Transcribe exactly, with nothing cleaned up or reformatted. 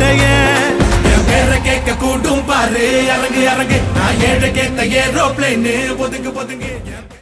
சண்டைய என் பேரை கேட்க கூட்டும் பாரு இறங்கு இறங்கு நான் ஏழை கேட்ட ஏரோப்ளேன்னு ஒதுங்கு ஒதுங்கு